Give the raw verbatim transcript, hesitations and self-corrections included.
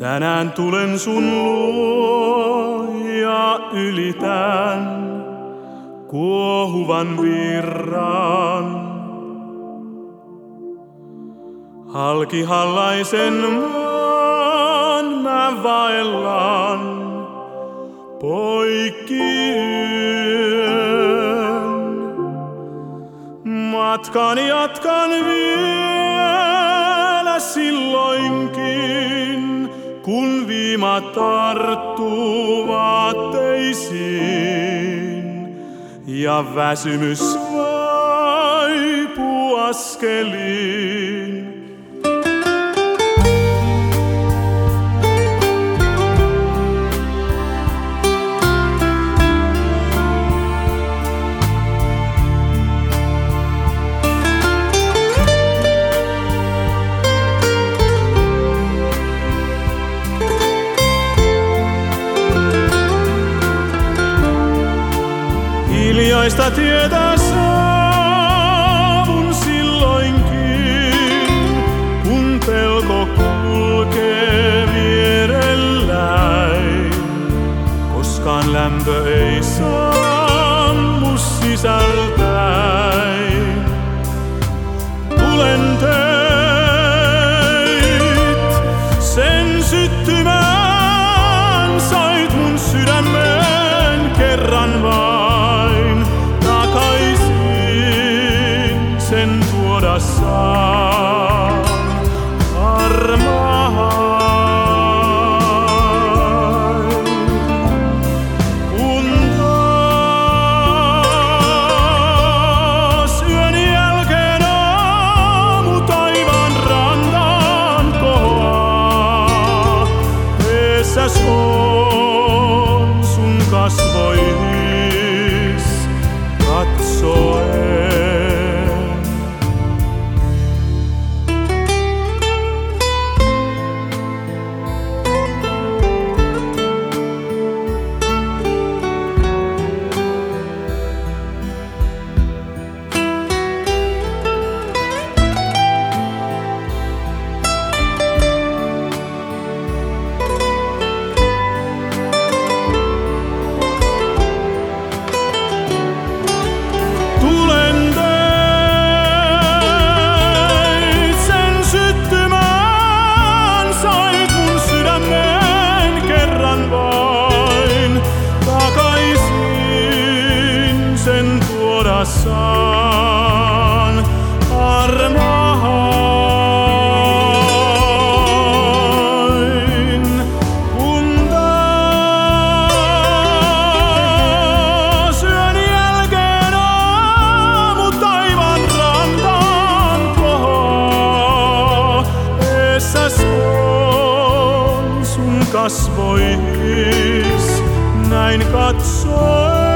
Tänään tulen sun luo ja ylitän kuohuvan virran. Halkihallaisen maan mä vaellan poikki yön. Matkan jatkan vielä silloinkin, kun viima tarttuu vaatteisiin ja väsymys vaipuu askeliin. Hiljaista tietä saavun silloinkin, kun pelko kulkee vierelläin. Koskaan lämpö ei sammu sisältäin. Tulen teit sen syttymään, sait mun sydämen kerran vaan. Sen tuoda saan armahain. Kun taas yön jälkeen aamu taivaan rantaan kohoaa, eessäs on sun kasvoihis katsoen. Saan armahain. Kun taas yön jälkeen aamu taivaan rantaan kohoaa, eessäs on sun kasvoihis näin katsoen.